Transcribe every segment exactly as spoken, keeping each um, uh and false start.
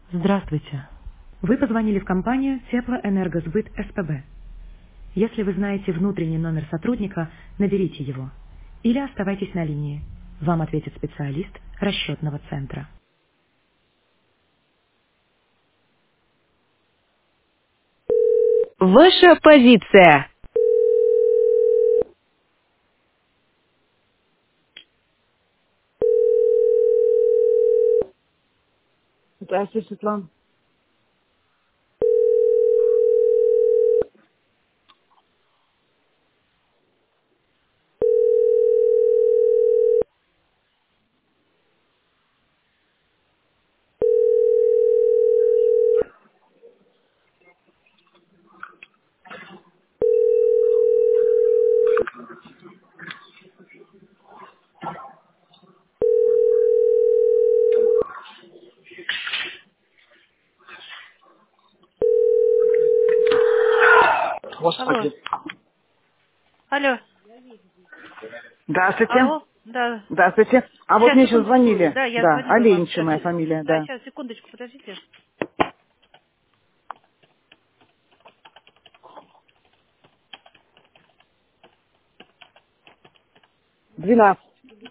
Здравствуйте. Вы позвонили в компанию Теплоэнергосбыт СПБ. Если вы знаете внутренний номер сотрудника, наберите его. Или оставайтесь на линии. Вам ответит специалист расчетного центра. Ваша позиция. Здравствуйте, Светлана. Алло, Господи. алло, Здравствуйте. алло, да. Здравствуйте. А вот Сейчас, мне сейчас секундочку. звонили. Да, я Да, звонила вам. Оленичева Сейчас, моя фамилия, да, да. сейчас, секундочку, подождите. Двенадцать.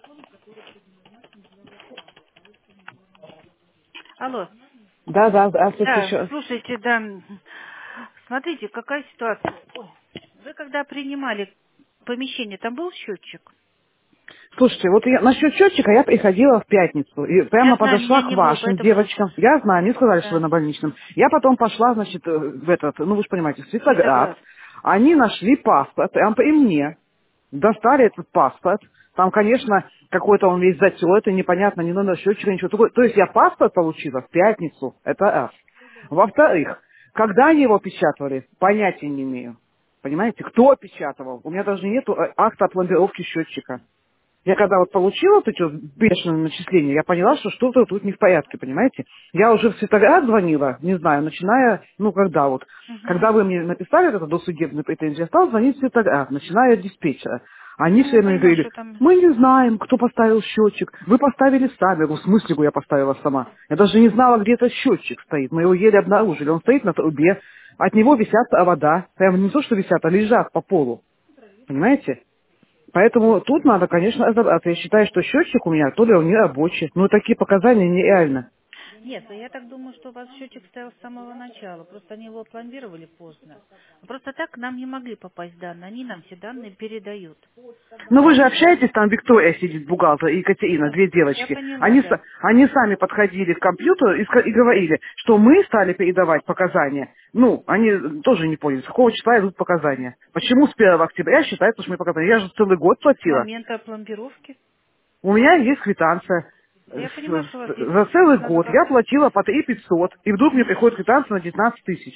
Алло. Да, да, здравствуйте Да, еще раз. слушайте, да. Смотрите, какая ситуация. Ой, вы когда принимали помещение, там был счетчик? Слушайте, вот я, насчет счетчика я приходила в пятницу и Я прямо знаю, подошла меня к не было, вашим поэтому... девочкам. Я знаю, они сказали, что вы Да, на больничном. Я потом пошла, значит, э, в этот, ну вы же понимаете, в Светоград. Светоград. Они нашли паспорт, прям при мне. Достали этот паспорт. Там, конечно, какой-то он весь затертый, непонятно, ни номер счетчика, ничего такого. То есть я паспорт получила в пятницу. Это раз. Во-вторых, когда они его печатали, понятия не имею. Понимаете, кто печатал? У меня даже нет акта о пломбировке счетчика. Я когда вот получила вот эти вот бешеные начисления, я поняла, что что-то тут не в порядке, понимаете? Я уже в Светоград звонила, не знаю, начиная, ну когда вот, Угу. когда вы мне написали это досудебную претензию, я стала звонить в Светоград, начиная от диспетчера. Они Ну, все я время понимаю, говорили, что там... мы не знаем, кто поставил счетчик, вы поставили сами. Я говорю, в смысле я поставила сама? Я даже не знала, где этот счетчик стоит, мы его еле обнаружили, он стоит на трубе, от него висят провода, прямо не то, что висят, а лежат по полу, понимаете? Поэтому тут надо, конечно, разобраться. Я считаю, что счетчик у меня то ли он не рабочий. Но такие показания нереально. Нет, ну я так думаю, что у вас счетчик стоял с самого начала. Просто они его пломбировали поздно. Просто так к нам не могли попасть данные. Они нам все данные передают. Но вы же Вот. общаетесь, там Виктория сидит, бухгалтер, и Екатерина, две Я девочки. поняла, Они, да. са- они сами подходили к компьютеру и, ска- и говорили, что мы стали передавать показания. Ну, они тоже не поняли, с какого числа идут показания. Почему с первого октября считается, что мы показания? Я же целый год С платила. момента пломбировки. У меня есть квитанция. Э, Я с- понимаю, что у вас с- есть. За Просто целый надо год как... я платила по три пятьсот, и вдруг мне приходит квитанция на девятнадцать тысяч.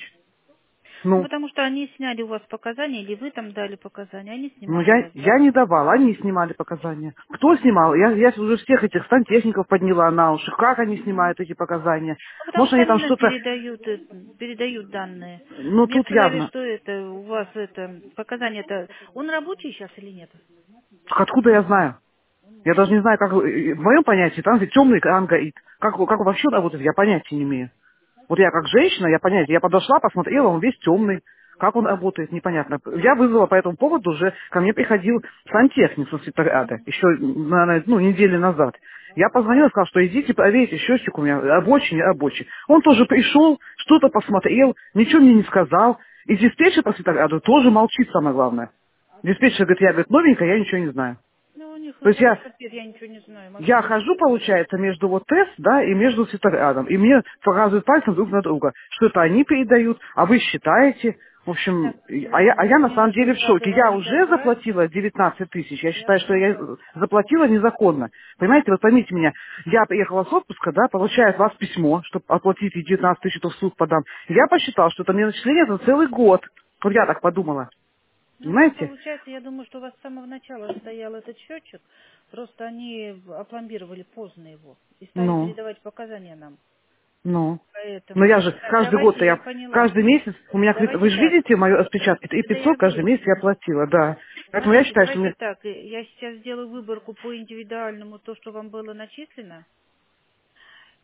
Ну, Ну, потому что они сняли у вас показания, или вы там дали показания. Они Ну, снимали у я, вас, я да? не давала, они снимали показания. Кто снимал? Я, я уже всех этих сантехников подняла на уши. Как они Мгм. снимают эти показания? Ну, потому Может, что они они там нам что-то... передают, э, передают данные. Ну, Мне тут сказали, явно. что это у вас это показания это. Он рабочий сейчас или нет? Так откуда я знаю? Я даже не знаю, как... В моем понятии там где темный экран горит. Как, как вообще работает, я понятия не имею. Вот я как женщина, я понятия, я подошла, посмотрела, он весь темный. Как он работает, непонятно. Я вызвала по этому поводу уже, ко мне приходил сантехник со Светограда, еще, наверное, ну, недели назад. Я позвонила, сказала, что идите проверьте, счетчик у меня рабочий, не рабочий. Он тоже пришел, что-то посмотрел, ничего мне не сказал. И диспетчер по Светограду тоже молчит, самое главное. Диспетчер говорит, я, говорит, новенькая, я ничего не знаю. Ну, у них То есть я теперь я ничего не знаю, вообще я хожу, ничего. получается, между вот тест, да, и между Светоградом. И мне показывают пальцем друг на друга, что это они передают, а вы считаете. В общем, Так, и- а я, э, а я на мне самом нужно деле в туда шоке. Я говорить уже отбрать. заплатила девятнадцать тысяч. Я считаю, что я заплатила незаконно. Понимаете, вы поймите меня, я приехала с отпуска, да, получаю от вас письмо, чтобы оплатить эти девятнадцать тысяч, то в суд подам. Я посчитала, что это мне начисление за целый год. Вот я так подумала. Ну, там Понимаете? получается, я думаю, что у вас с самого начала стоял этот счетчик, просто они опломбировали поздно его и стали Ну. передавать показания нам. Ну, но я Поэтому, же так, каждый год, давайте, я я поняла. каждый месяц, у меня, квит- Давайте вы же так. видите мою распечатку, и Это я пятьсот каждый месяц вижу. я платила, да. Поэтому я Смотрите, считаю, что давайте мне, так. э, Я сейчас сделаю выборку по индивидуальному, то, что вам было начислено.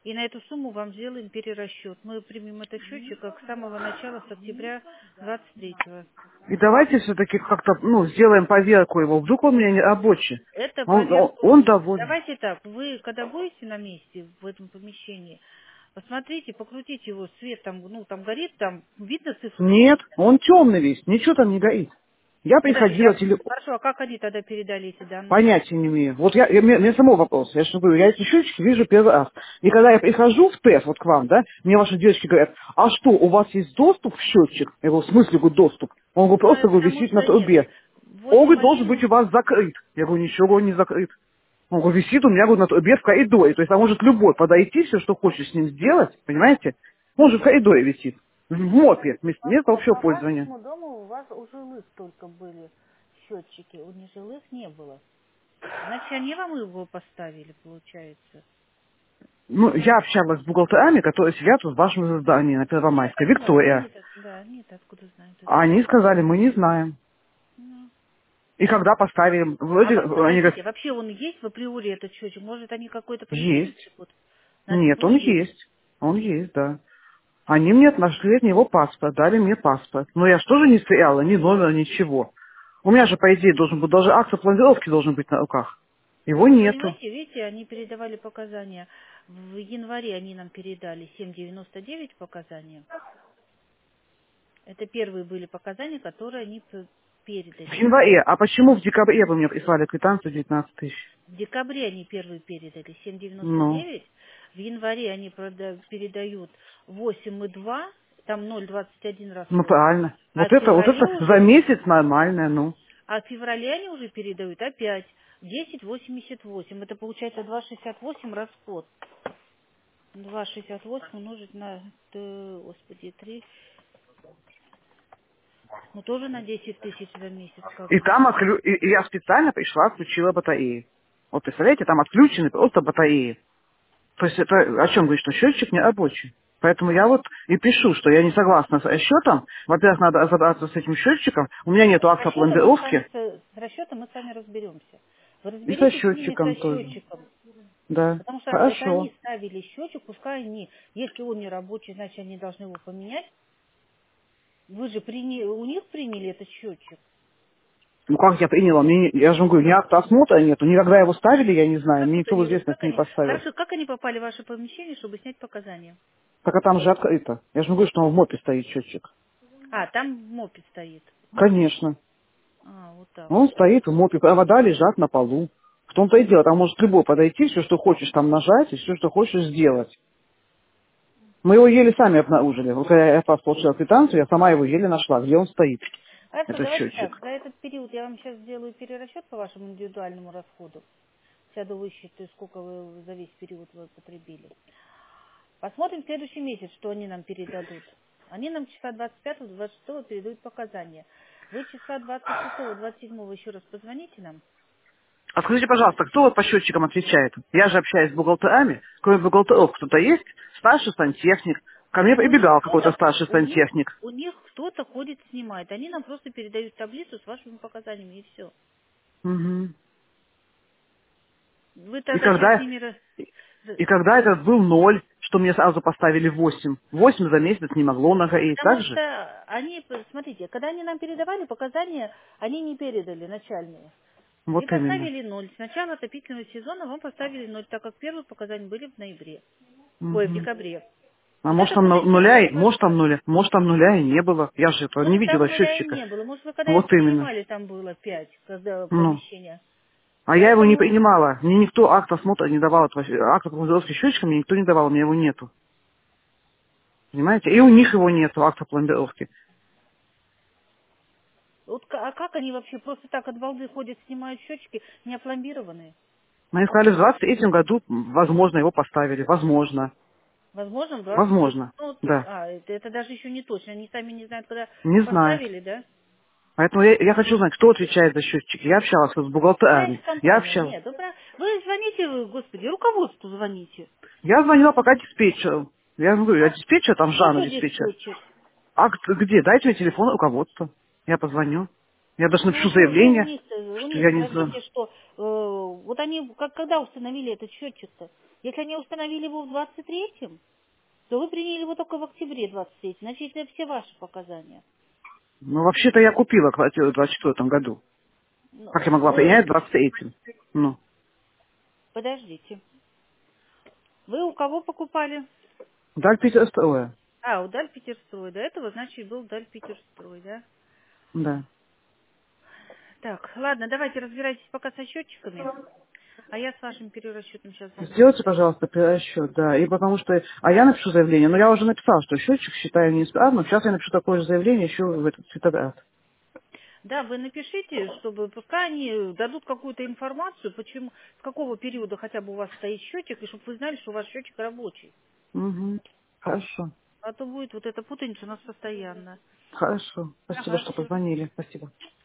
и на эту сумму вам сделаем перерасчет. Мы примем этот счетчик как с самого начала, с октября двадцать третьего. И давайте все-таки как-то, ну, сделаем поверку его. Вдруг он у меня не рабочий. Это Он, он, поверку. он доволен. Давайте так, вы когда будете на месте в этом помещении, посмотрите, покрутите его, свет там, ну, там горит, там видно цифру? Нет, он темный весь, ничего там не горит. Я Подождите, приходила, а- теле... хорошо, а как они тогда передали эти данные? понятия не имею. Вот я, я, мне, мне самого вопрос. Я же говорю, я эти счетчики вижу первый раз. И когда я прихожу в тест, вот к вам, да, мне ваши девочки говорят, а что, у вас есть доступ в счетчик? Я говорю, в смысле, говорю, доступ? Он говорит, Ну, просто это говорю, потому висит на что нет. трубе. Он говорит, должен быть восемь один у вас закрыт. Я говорю, ничего, он не закрыт. Он говорит, висит у меня говорю, на трубе в коридоре. То есть, а может любой подойти, все, что хочешь с ним сделать, понимаете? Он же в коридоре висит. В мопе, место, место По, общего по пользования. вашему дому у вас у жилых только были счетчики, у нежилых не было. Значит, они вам его поставили, получается. Ну, я общалась с бухгалтерами, которые сидят в вашем здании на Первомайской, Я поняла, но Виктория. они-то, да, они-то откуда знают это. А они сказали, мы не знаем. Ну. И когда поставили, А вроде, вот они говорят, подождите, вообще он есть в априори этот счетчик? Может, они какое-то помещение есть. вот на Нет, он другие? есть. Он есть, да. Они мне нашли от него паспорт, дали мне паспорт. Но я же тоже не стояла, ни номера, ничего. У меня же, по идее, должен быть, даже акт планировки должен быть на руках. Его Ну, нету. понимаете, видите, они передавали показания. В январе они нам передали семь девяносто девять показания. Это первые были показания, которые они п- В передали. январе. А почему в декабре вы мне прислали квитанцию девятнадцать тысяч? В декабре они первые передали семь девяносто Ну, девять. В январе они прода- передают восемь и два. Там ноль двадцать один ну расход. правильно. А Вот в это, вот феврале это за уже, месяц нормальное, ну. а в феврале они уже передают опять десять восемьдесят восемь. Это получается два шестьдесят восемь расход. два шестьдесят восемь умножить на, э, господи, три. Ну тоже на десять тысяч за месяц как И бы. там отклю... и, и я специально пришла, отключила батареи. Вот представляете, там отключены просто батареи. То есть это о чем говорит, что счетчик не рабочий. Поэтому я вот и пишу, что я не согласна с расчетом. Во-первых, надо разобраться с этим счетчиком. У меня нет С акта расчетом мы с вами, пломбировки. с, с расчетом мы с вами разберемся. Вы И со разберитесь с ними, со счетчиком тоже. счетчиком. Да. Потому что это Хорошо. они ставили счетчик, пускай они, если он не рабочий, значит они должны его поменять. Вы же приня- у них приняли этот счетчик. Ну как я приняла? Мне не- я же вам говорю, ни акта осмотра нету. Никогда его ставили, я не знаю. Мне никто в Господи, вот известность как не они, поставил. хорошо, как они попали в ваше помещение, чтобы снять показания? Так а там же открыто. Я же вам говорю, что он в мопе стоит счетчик. А, там мопед стоит. Конечно. А, вот так. Он стоит в мопе, провода лежат на полу. В том-то и дело, там может любой подойти, все, что хочешь там нажать, и все, что хочешь сделать. Мы его еле сами обнаружили. Вот когда я вас получила квитанцию, я сама его еле нашла, где он стоит, Хорошо, этот давайте счетчик. так. За этот период я вам сейчас сделаю перерасчет по вашему индивидуальному расходу. Сяду высчитаю, сколько вы за весь период вы потребили. Посмотрим в следующий месяц, что они нам передадут. Они нам числа двадцать пятого двадцать шестого передают показания. Вы числа двадцать шестого двадцать седьмого еще раз позвоните нам. А скажите, пожалуйста, кто вот по счетчикам отвечает? Я же общаюсь с бухгалтерами. Кроме бухгалтеров кто-то есть? Старший сантехник. Ко мне У них прибегал какой-то кто-то, старший у них, сантехник. у них кто-то ходит, снимает. Они нам просто передают таблицу с вашими показаниями и все. Мгм. Вы И тогда сейчас с когда, ними... раз- и когда этот был ноль, что мне сразу поставили восемь. Восемь за месяц не могло нагореть, Потому так же? что они, смотрите, когда они нам передавали показания, они не передали начальные. И Вот именно. поставили ноль. С начала отопительного сезона вам поставили ноль, так как первые показания были в ноябре. Ой, в Мгм. декабре. А Вот может это там ну- нуля, помещение и- может там нуля, может там нуля и не было. Я же этого не может, там видела нуля и счетчика. не было. Может, вы когда его Вот именно. принимали, там было пять, когда Ну. помещение. А я его не Поэтому, принимала. Мне никто акт осмотра не давал. этого щ- Акт пломбировки счетчика мне никто не давал, у меня его нету. Понимаете? И у них его нету, акта пломбировки. вот, к- а как они вообще просто так от балды ходят, снимают счетчики, не опломбированные? Мне сказали, в двадцать третьем году, возможно, его поставили. Возможно. Возможно, в двадцать третьем. Возможно. Ну, то- Да. а, это, это даже еще не точно. Они сами не знают, когда Не знает. поставили, да? Поэтому я, я хочу знать, кто отвечает за счетчики. Я общалась с бухгалтерами. Является Я компания. общалась. Нет, вы, прав- вы звоните, вы, господи, руководству звоните. Я звонила пока диспетчеру. Я говорю, я А диспетчер, там кто Жанна что диспетчер. диспетчер? А г- где? Дайте мне телефон руководства. Я позвоню. Я даже Ну напишу вот вы, вы у заявление, них, у что них я не знаю. скажите, что э, вот они как, когда установили этот счетчик-то? Если они установили его в двадцать третьем, то вы приняли его только в октябре двадцать третьем. Значит, это все ваши показания. Ну, вообще-то я купила квартиру в двадцать четвёртом году. Ну, Как я могла вы... принять в двадцать третьем? Ну. Подождите. Вы у кого покупали? Даль Питерстроя. А, у Даль Питерстрой. До этого, значит, был Даль Питерстрой, да? Да. Так, ладно, давайте разбирайтесь пока со счетчиками. А я с вашим перерасчетом сейчас займусь. Сделайте, пожалуйста, перерасчет, да. И потому что... А я напишу заявление. Но я уже написала, что счетчик считаю неисправным. Сейчас я напишу такое же заявление еще в этот Цветоград. Да, вы напишите, чтобы пускай они дадут какую-то информацию, почему, с какого периода хотя бы у вас стоит счетчик, и чтобы вы знали, что ваш счетчик рабочий. Угу. Хорошо. А то будет вот эта путаница у нас постоянно. Хорошо. Спасибо, Ага, что все. позвонили. Спасибо.